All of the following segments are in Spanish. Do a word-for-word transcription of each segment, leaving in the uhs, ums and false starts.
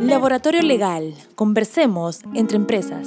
Laboratorio Legal. Conversemos entre empresas.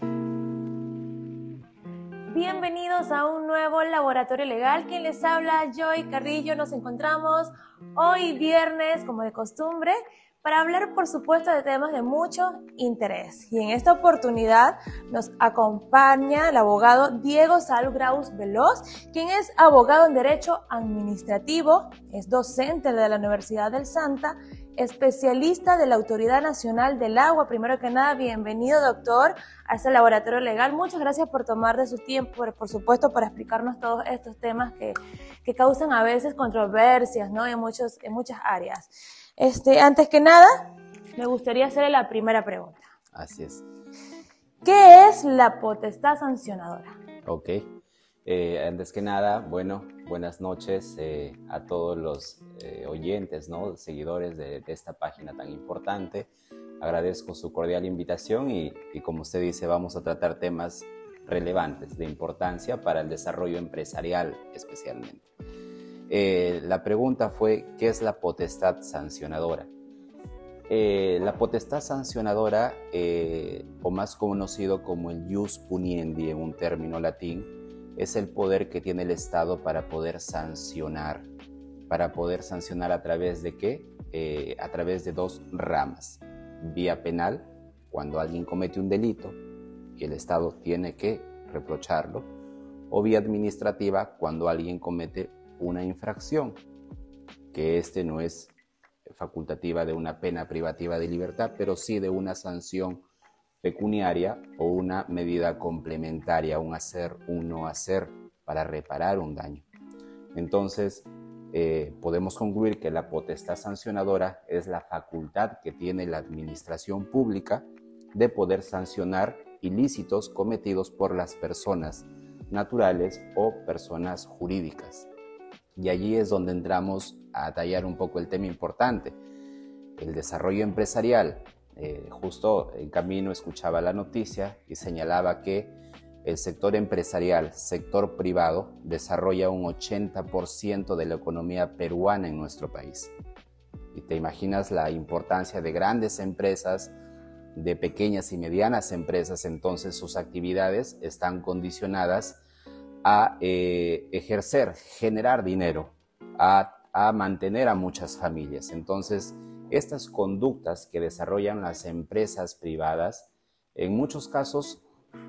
Bienvenidos a un nuevo Laboratorio Legal. Quien les habla, Joy Carrillo. Nos encontramos hoy viernes, como de costumbre, para hablar, por supuesto, de temas de mucho interés. Y en esta oportunidad nos acompaña el abogado Diego Saúl Graus Veloz, quien es abogado en Derecho Administrativo, es docente de la Universidad del Santa, especialista de la Autoridad Nacional del Agua. Primero que nada, bienvenido, doctor, a este laboratorio legal. Muchas gracias por tomar de su tiempo, por, por supuesto, para explicarnos todos estos temas que, que causan a veces controversias, ¿no? en, muchos, en muchas áreas. Este, antes que nada, me gustaría hacerle la primera pregunta. Así es. ¿Qué es la potestad sancionadora? Ok. Eh, antes que nada, bueno, buenas noches eh, a todos los eh, oyentes, ¿no? Seguidores de, de esta página tan importante. Agradezco su cordial invitación y, y, como usted dice, vamos a tratar temas relevantes de importancia para el desarrollo empresarial especialmente. Eh, la pregunta fue, ¿qué es la potestad sancionadora? Eh, la potestad sancionadora, eh, o más conocido como el ius puniendi en un término latín, es el poder que tiene el Estado para poder sancionar. ¿Para poder sancionar a través de qué? Eh, a través de dos ramas. Vía penal, cuando alguien comete un delito y el Estado tiene que reprocharlo, o vía administrativa, cuando alguien comete una infracción, que este no es facultativa de una pena privativa de libertad, pero sí de una sanción pecuniaria o una medida complementaria, un hacer, un no hacer, para reparar un daño. Entonces, eh, podemos concluir que la potestad sancionadora es la facultad que tiene la administración pública de poder sancionar ilícitos cometidos por las personas naturales o personas jurídicas. Y allí es donde entramos a tallar un poco el tema importante, el desarrollo empresarial. Eh, justo en camino escuchaba la noticia y señalaba que el sector empresarial, sector privado, desarrolla un ochenta por ciento de la economía peruana en nuestro país. Y te imaginas la importancia de grandes empresas, de pequeñas y medianas empresas. Entonces sus actividades están condicionadas a eh, ejercer, generar dinero, a, a mantener a muchas familias. Entonces, estas conductas que desarrollan las empresas privadas, en muchos casos,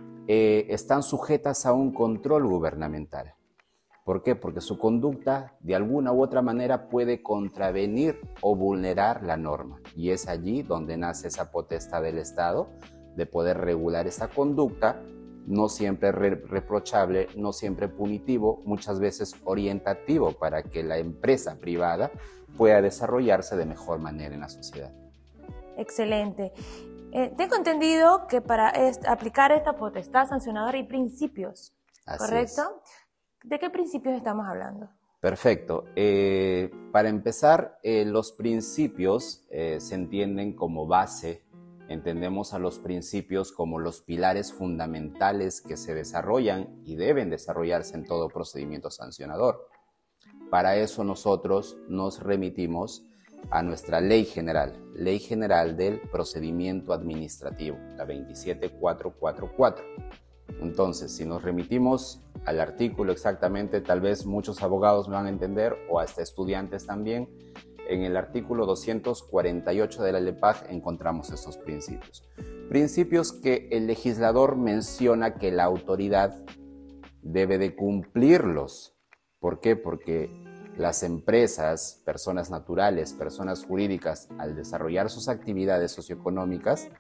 eh, están sujetas a un control gubernamental. ¿Por qué? Porque su conducta, de alguna u otra manera, puede contravenir o vulnerar la norma. Y es allí donde nace esa potestad del Estado de poder regular esa conducta, no siempre re reprochable, no siempre punitivo, muchas veces orientativo para que la empresa privada pueda desarrollarse de mejor manera en la sociedad. Excelente. Eh, tengo entendido que para est aplicar esta potestad sancionadora hay principios, Así ¿correcto? Es. ¿De qué principios estamos hablando? Perfecto. Eh, para empezar, eh, los principios eh, se entienden como base. Entendemos a los principios como los pilares fundamentales que se desarrollan y deben desarrollarse en todo procedimiento sancionador. Para eso nosotros nos remitimos a nuestra Ley General, Ley General del Procedimiento Administrativo, la veintisiete mil cuatrocientos cuarenta y cuatro. Entonces, si nos remitimos al artículo exactamente, tal vez muchos abogados me van a entender, o hasta estudiantes también. En el artículo doscientos cuarenta y ocho de la LEPAG encontramos estos principios. Principios que el legislador menciona que la autoridad debe de cumplirlos. ¿Por qué? Porque las empresas, personas naturales, personas jurídicas, al desarrollar sus actividades socioeconómicas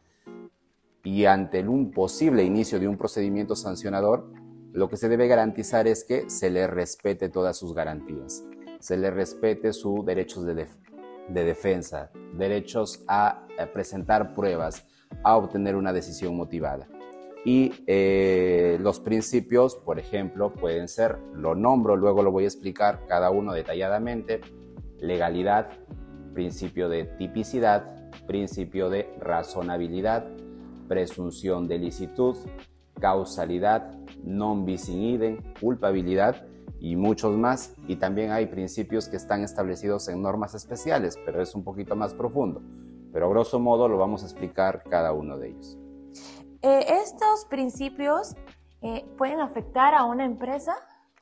y ante un posible inicio de un procedimiento sancionador, lo que se debe garantizar es que se le respete todas sus garantías. Se le respete sus derechos de, def de defensa, derechos a, a presentar pruebas, a obtener una decisión motivada. Y eh, los principios, por ejemplo, pueden ser, lo nombro, luego lo voy a explicar cada uno detalladamente: legalidad, principio de tipicidad, principio de razonabilidad, presunción de licitud, causalidad, non bis in idem, culpabilidad y muchos más. Y también hay principios que están establecidos en normas especiales, pero es un poquito más profundo. pero a grosso modo lo vamos a explicar cada uno de ellos. Eh, ¿Estos principios eh, pueden afectar a una empresa?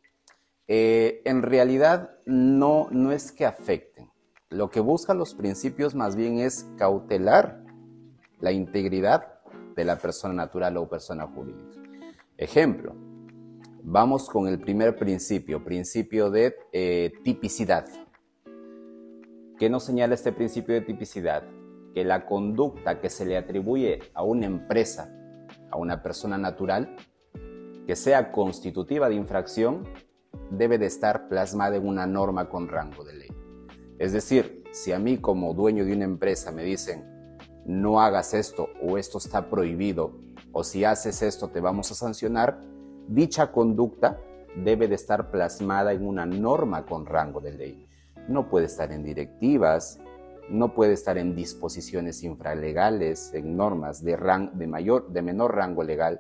Eh, en realidad no, no es que afecten. Lo que buscan los principios más bien es cautelar la integridad de la persona natural o persona jurídica. Ejemplo, vamos con el primer principio, principio de eh, tipicidad. ¿Qué nos señala este principio de tipicidad? Que la conducta que se le atribuye a una empresa, a una persona natural, que sea constitutiva de infracción, debe de estar plasmada en una norma con rango de ley. Es decir, si a mí como dueño de una empresa me dicen no hagas esto o esto está prohibido o si haces esto te vamos a sancionar, dicha conducta debe de estar plasmada en una norma con rango de ley. No puede estar en directivas, no puede estar en disposiciones infralegales, en normas de, ran- de, mayor, de menor rango legal,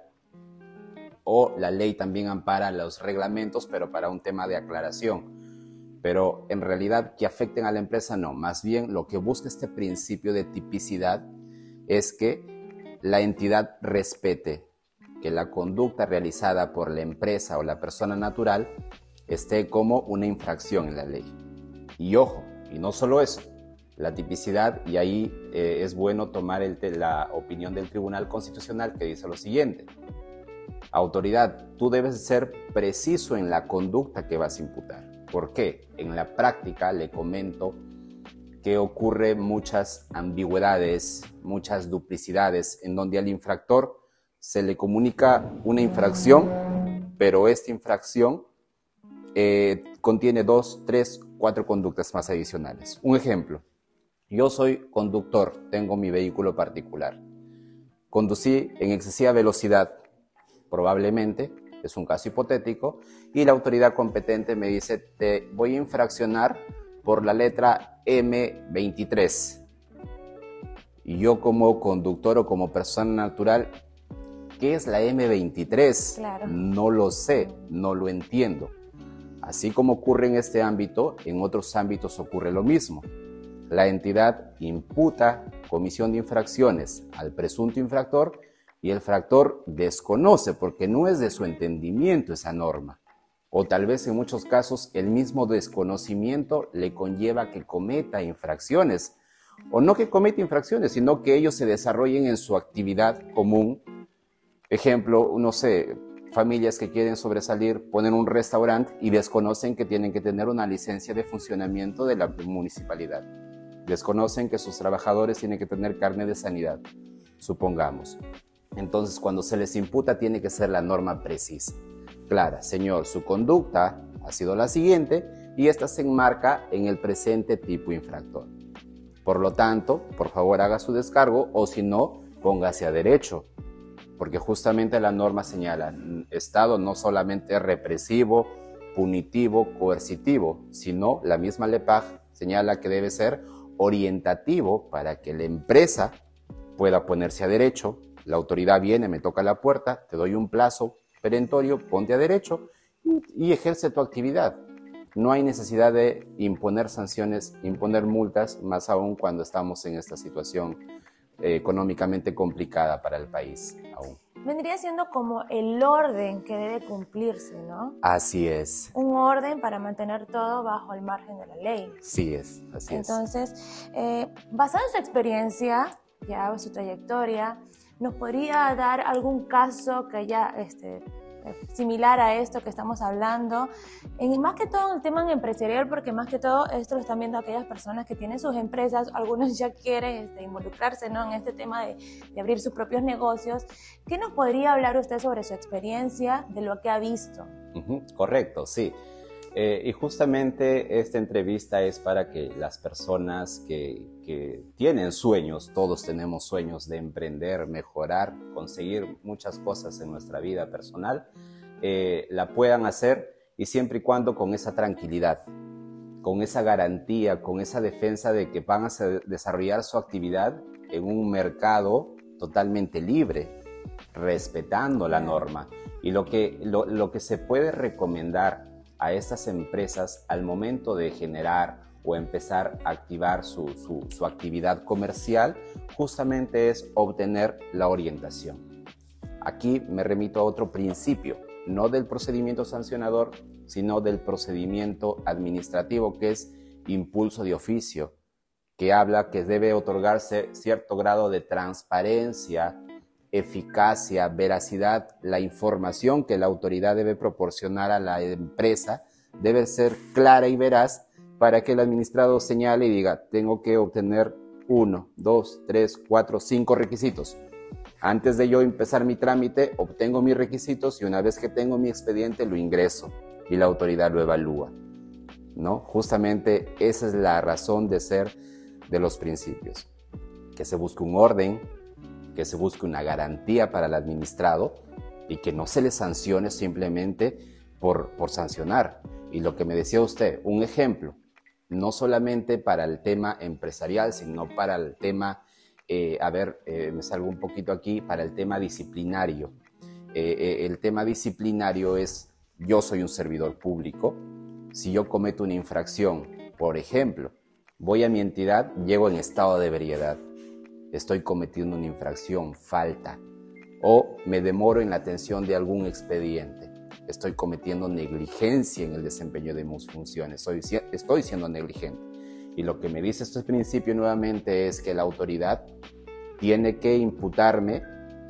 o la ley también ampara los reglamentos, pero para un tema de aclaración. Pero en realidad que afecten a la empresa no, más bien lo que busca este principio de tipicidad es que la entidad respete que la conducta realizada por la empresa o la persona natural esté como una infracción en la ley. Y ojo, y no solo eso, la tipicidad, y ahí eh, es bueno tomar el, la opinión del Tribunal Constitucional que dice lo siguiente: autoridad, tú debes ser preciso en la conducta que vas a imputar. ¿Por qué? En la práctica le comento que ocurre muchas ambigüedades, muchas duplicidades, en donde al infractor se le comunica una infracción, pero esta infracción eh, contiene dos, tres, cuatro conductas más adicionales. Un ejemplo, yo soy conductor, tengo mi vehículo particular. Conducí en excesiva velocidad, probablemente, es un caso hipotético, y la autoridad competente me dice, te voy a infraccionar por la letra eme veintitrés. Y yo como conductor o como persona natural, ¿qué es la eme veintitrés? Claro. No lo sé, no lo entiendo. Así como ocurre en este ámbito, en otros ámbitos ocurre lo mismo. La entidad imputa comisión de infracciones al presunto infractor y el infractor desconoce porque no es de su entendimiento esa norma. O tal vez en muchos casos el mismo desconocimiento le conlleva que cometa infracciones. O no que cometa infracciones, sino que ellos se desarrollen en su actividad común. Ejemplo, no sé, familias que quieren sobresalir, ponen un restaurante y desconocen que tienen que tener una licencia de funcionamiento de la municipalidad. Desconocen que sus trabajadores tienen que tener carnet de sanidad, supongamos. Entonces, cuando se les imputa, tiene que ser la norma precisa. Clara, señor, su conducta ha sido la siguiente y esta se enmarca en el presente tipo infractor. Por lo tanto, por favor, haga su descargo o si no, póngase a derecho. Porque justamente la norma señala Estado no solamente represivo, punitivo, coercitivo, sino la misma LEPAG señala que debe ser orientativo para que la empresa pueda ponerse a derecho. La autoridad viene, me toca la puerta, te doy un plazo perentorio, ponte a derecho y, y ejerce tu actividad. No hay necesidad de imponer sanciones, imponer multas, más aún cuando estamos en esta situación eh, económicamente complicada para el país aún. Vendría siendo como el orden que debe cumplirse, ¿no? Así es. Un orden para mantener todo bajo el margen de la ley. Sí es, así Entonces, es. Entonces, eh, basado en su experiencia, ya su trayectoria, ¿nos podría dar algún caso que haya este, similar a esto que estamos hablando? En, más que todo en el tema empresarial, porque más que todo esto lo están viendo aquellas personas que tienen sus empresas, algunos ya quieren este, involucrarse, ¿no?, en este tema de, de abrir sus propios negocios. ¿Qué nos podría hablar usted sobre su experiencia, de lo que ha visto? Uh-huh, correcto, sí. Eh, y justamente esta entrevista es para que las personas que, que tienen sueños, todos tenemos sueños de emprender, mejorar, conseguir muchas cosas en nuestra vida personal, eh, la puedan hacer y siempre y cuando con esa tranquilidad, con esa garantía, con esa defensa de que van a desarrollar su actividad en un mercado totalmente libre, respetando la norma. Y lo que, lo, lo que se puede recomendar a estas empresas al momento de generar o empezar a activar su, su, su actividad comercial, justamente es obtener la orientación. Aquí me remito a otro principio, no del procedimiento sancionador, sino del procedimiento administrativo, que es impulso de oficio, que habla que debe otorgarse cierto grado de transparencia, eficacia, veracidad. La información que la autoridad debe proporcionar a la empresa debe ser clara y veraz para que el administrado señale y diga, tengo que obtener uno, dos, tres, cuatro, cinco requisitos. Antes de yo empezar mi trámite, obtengo mis requisitos y una vez que tengo mi expediente lo ingreso y la autoridad lo evalúa, ¿no? Justamente esa es la razón de ser de los principios. Que se busque un orden, que se busque una garantía para el administrado y que no se le sancione simplemente por, por sancionar. Y lo que me decía usted, un ejemplo, no solamente para el tema empresarial, sino para el tema, eh, a ver, eh, me salgo un poquito aquí, para el tema disciplinario. Eh, eh, el tema disciplinario es, yo soy un servidor público, si yo cometo una infracción, por ejemplo, voy a mi entidad, llego en estado de ebriedad, estoy cometiendo una infracción, falta, o me demoro en la atención de algún expediente, estoy cometiendo negligencia en el desempeño de mis funciones, soy, estoy siendo negligente. Y lo que me dice este principio nuevamente es que la autoridad tiene que imputarme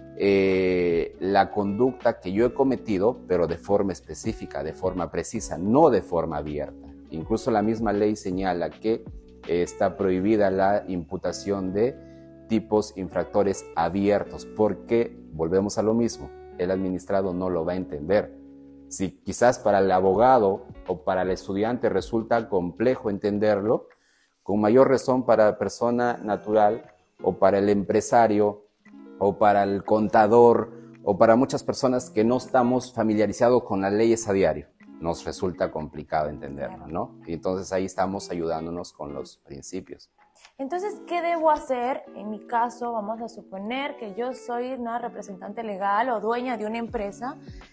eh, la conducta que yo he cometido, pero de forma específica, de forma precisa, no de forma abierta. Incluso la misma ley señala que eh, está prohibida la imputación de tipos infractores abiertos, porque, volvemos a lo mismo, el administrado no lo va a entender. Si quizás para el abogado o para el estudiante resulta complejo entenderlo, con mayor razón para la persona natural o para el empresario o para el contador o para muchas personas que no estamos familiarizados con las leyes a diario, nos resulta complicado entenderlo, ¿no? Y entonces ahí estamos ayudándonos con los principios. Entonces, ¿qué debo hacer? En mi caso, vamos a suponer que yo soy una representante legal o dueña de una empresa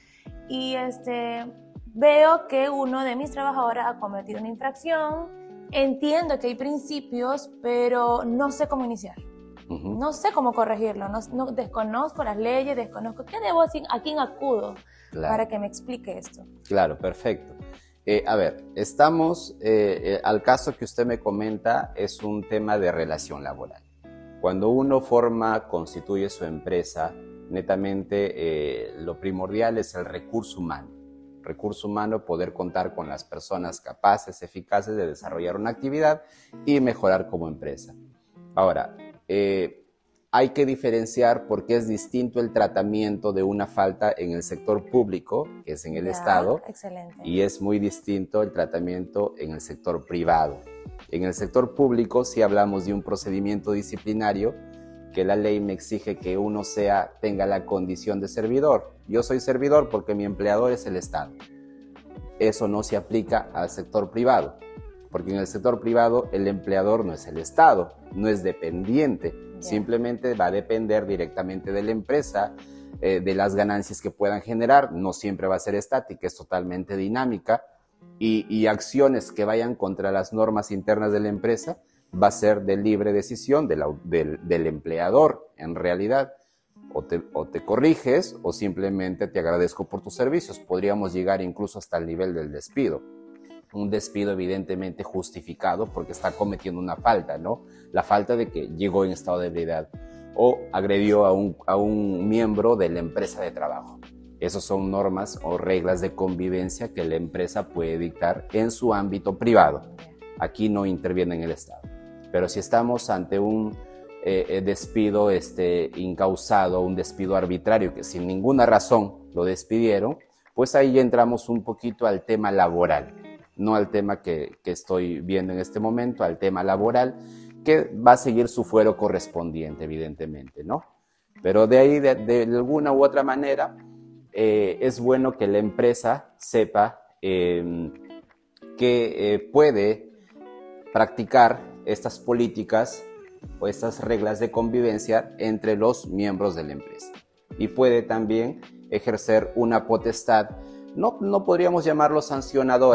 y este, veo que uno de mis trabajadores ha cometido una infracción, entiendo que hay principios, pero no sé cómo iniciar. Uh-huh. No sé cómo corregirlo, no, no, desconozco las leyes, desconozco qué debo hacer, a quién acudo claro. para que me explique esto. Claro, perfecto. Eh, a ver, estamos, eh, eh, al caso que usted me comenta, es un tema de relación laboral. Cuando uno forma, constituye su empresa, netamente eh, lo primordial es el recurso humano. Recurso humano, poder contar con las personas capaces, eficaces de desarrollar una actividad y mejorar como empresa. Ahora, eh, hay que diferenciar porque es distinto el tratamiento de una falta en el sector público, que es en el ya, Estado, excelente. Y es muy distinto el tratamiento en el sector privado. En el sector público sí hablamos de un procedimiento disciplinario que la ley me exige que uno sea, tenga la condición de servidor. Yo soy servidor porque mi empleador es el Estado. Eso no se aplica al sector privado, porque en el sector privado el empleador no es el Estado, no es dependiente, yeah. simplemente va a depender directamente de la empresa, eh, de las ganancias que puedan generar, no siempre va a ser estática, es totalmente dinámica, y, y acciones que vayan contra las normas internas de la empresa va a ser de libre decisión de la, del, del empleador, en realidad. O te, o te corriges o simplemente te agradezco por tus servicios. Podríamos llegar incluso hasta el nivel del despido. Un despido evidentemente justificado porque está cometiendo una falta, ¿no? La falta de que llegó en estado de ebriedad o agredió a un, a un miembro de la empresa de trabajo. Esas son normas o reglas de convivencia que la empresa puede dictar en su ámbito privado. Aquí no interviene en el Estado. Pero si estamos ante un eh, despido este, incausado, un despido arbitrario que sin ninguna razón lo despidieron, pues ahí entramos un poquito al tema laboral, no al tema que, que estoy viendo en este momento, al tema laboral, que va a seguir su fuero correspondiente, evidentemente, ¿no? Pero de ahí, de, de alguna u otra manera, eh, es bueno que la empresa sepa eh, que eh, puede practicar estas políticas o estas reglas de convivencia entre los miembros de la empresa. Y puede también ejercer una potestad, no, no podríamos llamarlo sancionadora,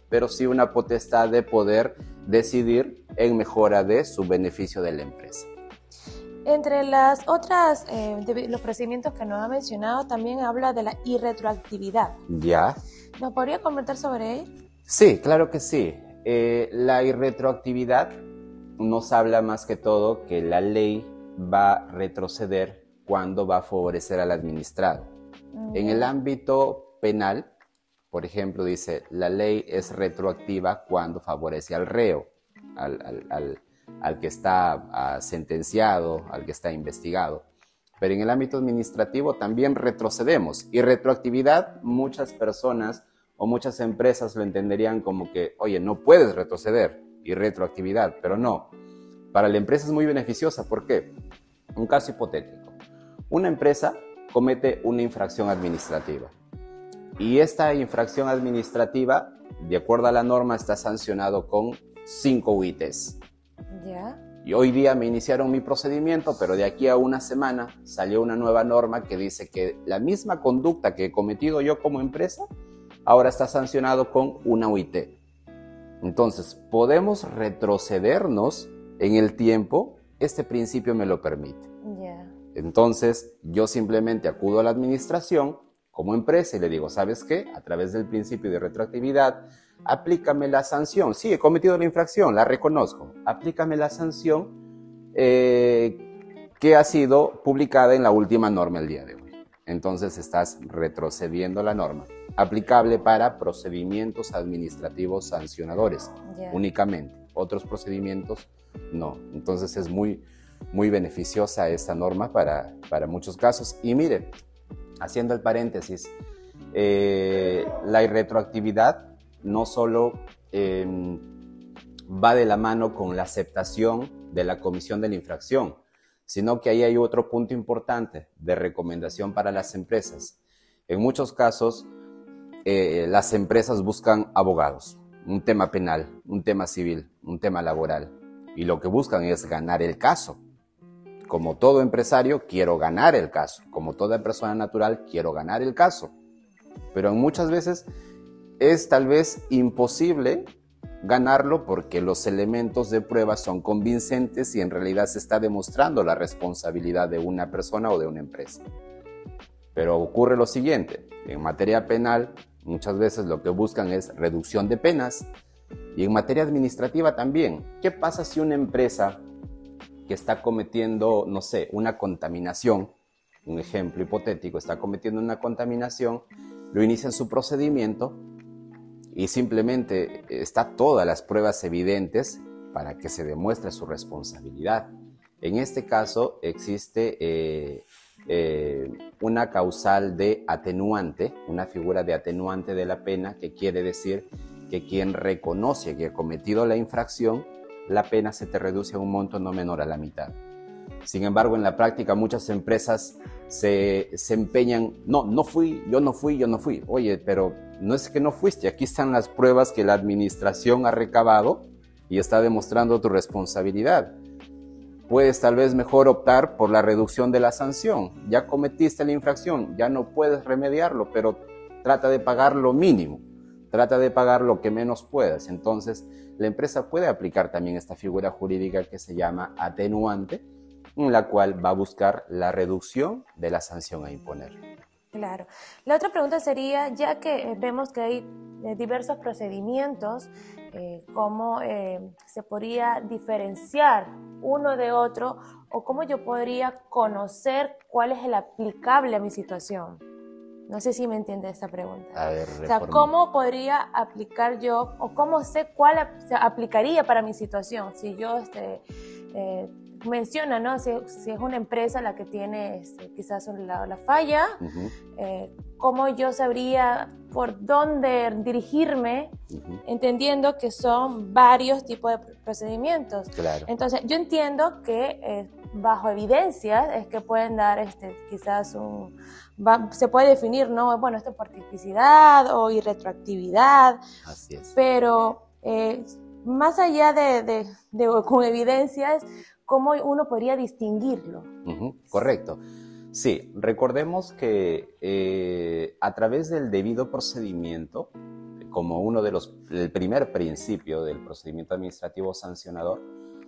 pero sí una potestad de poder decidir en mejora de su beneficio de la empresa. Entre las otras, eh, de los procedimientos que nos ha mencionado, también habla de la irretroactividad. ¿Ya? ¿Nos podría comentar sobre ello? Sí, claro que sí. Eh, la irretroactividad nos habla más que todo que la ley va a retroceder cuando va a favorecer al administrado. Mm. En el ámbito penal, por ejemplo, dice, la ley es retroactiva cuando favorece al reo, al, al, al, al que está uh, sentenciado, al que está investigado. Pero en el ámbito administrativo también retrocedemos. Y retroactividad, muchas personas o muchas empresas lo entenderían como que, oye, no puedes retroceder y retroactividad, pero no. Para la empresa es muy beneficiosa. ¿Por qué? Un caso hipotético. Una empresa comete una infracción administrativa. Y esta infracción administrativa, de acuerdo a la norma, está sancionado con cinco U I Tes. ¿Ya? Y hoy día me iniciaron mi procedimiento, pero de aquí a una semana salió una nueva norma que dice que la misma conducta que he cometido yo como empresa, ahora está sancionado con una U I Te. Entonces, podemos retrocedernos en el tiempo, este principio me lo permite. Yeah. Entonces, yo simplemente acudo a la administración como empresa y le digo, ¿sabes qué? A través del principio de retroactividad, aplícame la sanción. Sí, he cometido la infracción, la reconozco. Aplícame la sanción eh, que ha sido publicada en la última norma el día de hoy. Entonces, estás retrocediendo la norma. Aplicable para procedimientos administrativos sancionadores, yeah, únicamente. Otros procedimientos, no. Entonces, es muy, muy beneficiosa esta norma para, para muchos casos. Y mire, haciendo el paréntesis, eh, la irretroactividad no solo eh, va de la mano con la aceptación de la comisión de la infracción, sino que ahí hay otro punto importante de recomendación para las empresas. En muchos casos, eh, las empresas buscan abogados, un tema penal, un tema civil, un tema laboral, y lo que buscan es ganar el caso. Como todo empresario, quiero ganar el caso. Como toda persona natural, quiero ganar el caso. Pero muchas veces es tal vez imposible ganarlo porque los elementos de prueba son convincentes y en realidad se está demostrando la responsabilidad de una persona o de una empresa. Pero ocurre lo siguiente, en materia penal muchas veces lo que buscan es reducción de penas y en materia administrativa también. ¿Qué pasa si una empresa que está cometiendo, no sé, una contaminación, un ejemplo hipotético, está cometiendo una contaminación, lo inicia en su procedimiento y simplemente está todas las pruebas evidentes para que se demuestre su responsabilidad? En este caso existe eh, eh, una causal de atenuante, una figura de atenuante de la pena, que quiere decir que quien reconoce que ha cometido la infracción, la pena se te reduce a un monto no menor a la mitad. Sin embargo, en la práctica muchas empresas se, se empeñan, no, no fui, yo no fui, yo no fui. Oye, pero no es que no fuiste, aquí están las pruebas que la administración ha recabado y está demostrando tu responsabilidad. Puedes tal vez mejor optar por la reducción de la sanción. Ya cometiste la infracción, ya no puedes remediarlo, pero trata de pagar lo mínimo. Trata de pagar lo que menos puedas. Entonces, la empresa puede aplicar también esta figura jurídica que se llama atenuante, en la cual va a buscar la reducción de la sanción a imponer. Claro. La otra pregunta sería, ya que vemos que hay eh, diversos procedimientos, eh, ¿cómo eh, se podría diferenciar uno de otro o cómo yo podría conocer cuál es el aplicable a mi situación? No sé si me entiende esta pregunta. A ver, o sea, ¿cómo podría aplicar yo o cómo sé cuál se aplicaría para mi situación? Si yo este, eh, menciona, ¿no? Si, si es una empresa la que tiene este, quizás la, la falla, uh-huh. eh, ¿cómo yo sabría por dónde dirigirme, uh-huh. entendiendo que son varios tipos de procedimientos? Claro. Entonces, yo entiendo que eh, bajo evidencias es que pueden dar este, quizás un... Va, se puede definir, ¿no? Bueno, esto es por tipicidad o irretroactividad. Así es. Pero eh, más allá de, de, de con evidencias, ¿cómo uno podría distinguirlo? Uh-huh, correcto. Sí, recordemos que eh, a través del debido procedimiento, como uno de los, el primer principio del procedimiento administrativo sancionador,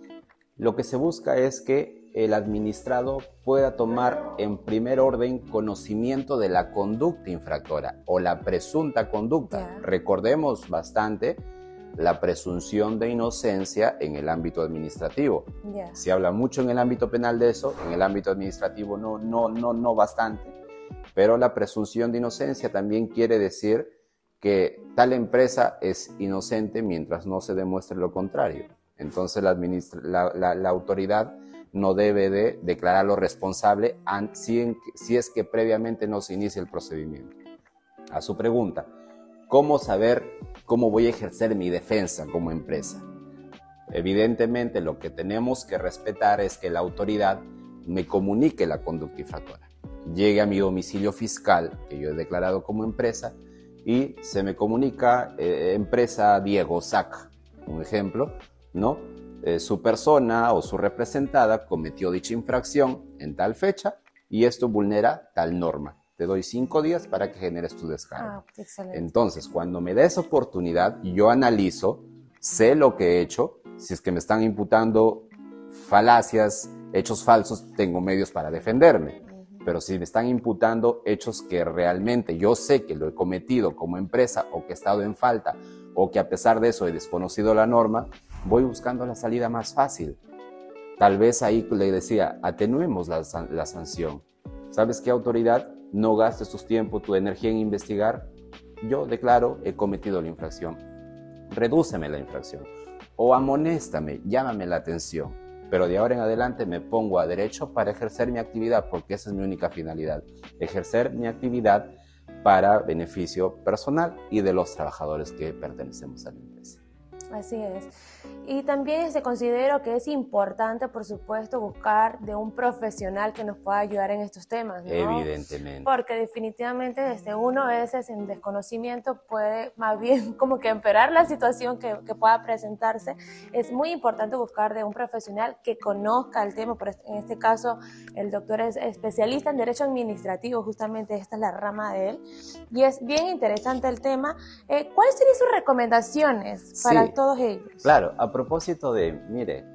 lo que se busca es que el administrado pueda tomar en primer orden conocimiento de la conducta infractora o la presunta conducta. Yeah. Recordemos bastante la presunción de inocencia en el ámbito administrativo. Yeah. Se habla mucho en el ámbito penal de eso, en el ámbito administrativo no, no, no, no bastante, pero la presunción de inocencia también quiere decir que tal empresa es inocente mientras no se demuestre lo contrario. Entonces la, administra la, la, la autoridad no debe de declararlo responsable si, en, si es que previamente no se inicia el procedimiento. A su pregunta, ¿cómo saber cómo voy a ejercer mi defensa como empresa? Evidentemente lo que tenemos que respetar es que la autoridad me comunique la conducta infractora. Llegue a mi domicilio fiscal, que yo he declarado como empresa, y se me comunica eh, empresa Diego Sac, un ejemplo, ¿no? Eh, su persona o su representada cometió dicha infracción en tal fecha y esto vulnera tal norma. Te doy cinco días para que generes tu descargo. Ah, excelente. Entonces, cuando me da esa oportunidad, yo analizo, sé lo que he hecho. Si es que me están imputando falacias, hechos falsos, tengo medios para defenderme. Pero si me están imputando hechos que realmente yo sé que lo he cometido como empresa o que he estado en falta o que a pesar de eso he desconocido la norma, voy buscando la salida más fácil. Tal vez ahí le decía, atenuemos la, la sanción. ¿Sabes qué, autoridad? No gastes tu tiempo, tu energía en investigar. Yo declaro, he cometido la infracción. Redúceme la infracción. O amonéstame, llámame la atención. Pero de ahora en adelante me pongo a derecho para ejercer mi actividad, porque esa es mi única finalidad. Ejercer mi actividad para beneficio personal y de los trabajadores que pertenecemos a la empresa. Así es. Y también se considero que es importante, por supuesto, buscar de un profesional que nos pueda ayudar en estos temas, ¿no? Evidentemente. Porque definitivamente desde uno a veces en desconocimiento puede más bien como que empeorar la situación que, que pueda presentarse. Es muy importante buscar de un profesional que conozca el tema. Por en este caso, el doctor es especialista en Derecho Administrativo, justamente esta es la rama de él. Y es bien interesante el tema. Eh, ¿Cuáles serían sus recomendaciones para Sí. todos ellos? Claro, a propósito de, mire,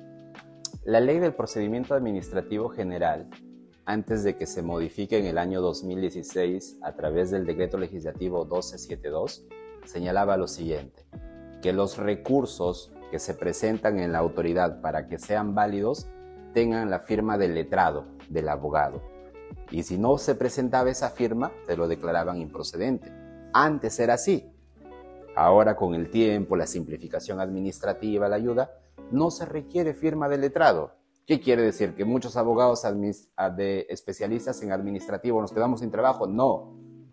la ley del procedimiento administrativo general, antes de que se modifique en el año dos mil dieciséis a través del decreto legislativo doce setenta y dos, señalaba lo siguiente, que los recursos que se presentan en la autoridad para que sean válidos tengan la firma del letrado, del abogado. Y si no se presentaba esa firma, se lo declaraban improcedente. Antes era así. Ahora, con el tiempo, la simplificación administrativa, la ayuda, no se requiere firma del letrado. ¿Qué quiere decir? ¿Que muchos abogados de especialistas en administrativo nos quedamos sin trabajo? No.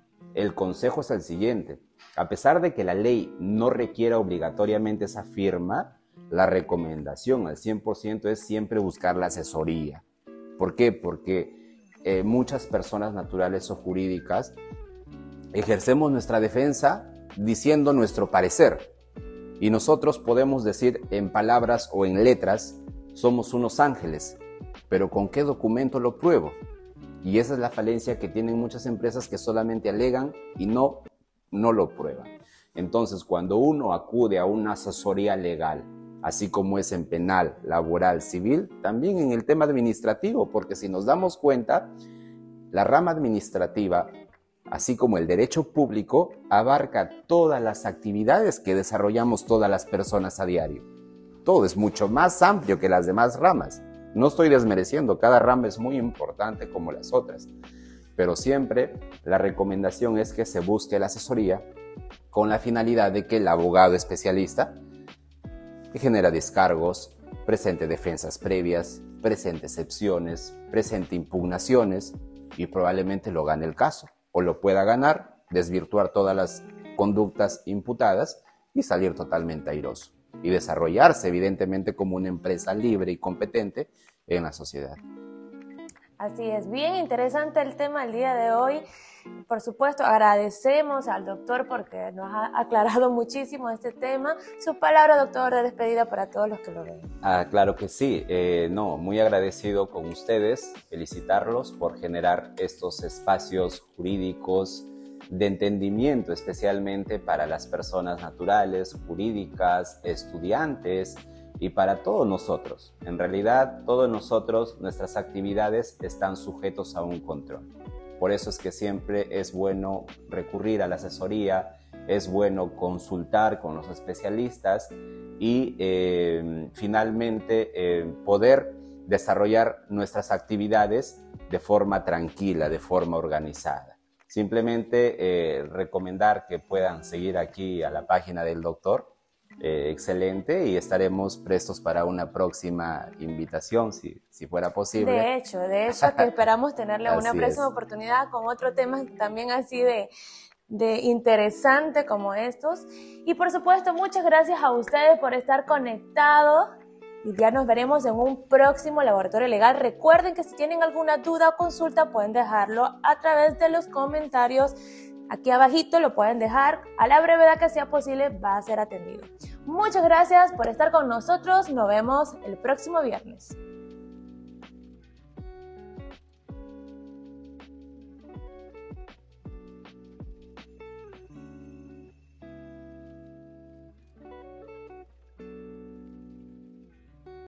El consejo es el siguiente. A pesar de que la ley no requiera obligatoriamente esa firma, la recomendación al cien por ciento es siempre buscar la asesoría. ¿Por qué? Porque eh, muchas personas naturales o jurídicas ejercemos nuestra defensa diciendo nuestro parecer. Y nosotros podemos decir en palabras o en letras, somos unos ángeles, pero ¿con qué documento lo pruebo? Y esa es la falencia que tienen muchas empresas que solamente alegan y no, no lo prueban. Entonces, cuando uno acude a una asesoría legal, así como es en penal, laboral, civil, también en el tema administrativo, porque si nos damos cuenta, la rama administrativa, así como el derecho público, abarca todas las actividades que desarrollamos todas las personas a diario. Todo es mucho más amplio que las demás ramas. No estoy desmereciendo, cada rama es muy importante como las otras, pero siempre la recomendación es que se busque la asesoría con la finalidad de que el abogado especialista que genera descargos, presente defensas previas, presente excepciones, presente impugnaciones y probablemente lo gane el caso. O lo pueda ganar, desvirtuar todas las conductas imputadas y salir totalmente airoso. Y desarrollarse, evidentemente, como una empresa libre y competente en la sociedad. Así es, bien interesante el tema el día de hoy. Por supuesto, agradecemos al doctor porque nos ha aclarado muchísimo este tema. Su palabra, doctor, de despedida para todos los que lo ven. Ah, claro que sí. Eh, no, muy agradecido con ustedes, felicitarlos por generar estos espacios jurídicos de entendimiento, especialmente para las personas naturales, jurídicas, estudiantes y para todos nosotros. En realidad, todos nosotros, nuestras actividades están sujetos a un control. Por eso es que siempre es bueno recurrir a la asesoría, es bueno consultar con los especialistas y eh, finalmente eh, poder desarrollar nuestras actividades de forma tranquila, de forma organizada. Simplemente eh, recomendar que puedan seguir aquí a la página del doctor. Eh, excelente, y estaremos prestos para una próxima invitación, si, si fuera posible. De hecho, de hecho que esperamos tenerle una próxima es. oportunidad con otro tema también así de, de interesante como estos. Y por supuesto, muchas gracias a ustedes por estar conectados. Y ya nos veremos en un próximo Laboratorio Legal. Recuerden que si tienen alguna duda o consulta pueden dejarlo a través de los comentarios. Aquí abajito lo pueden dejar. A la brevedad que sea posible va a ser atendido. Muchas gracias por estar con nosotros. Nos vemos el próximo viernes.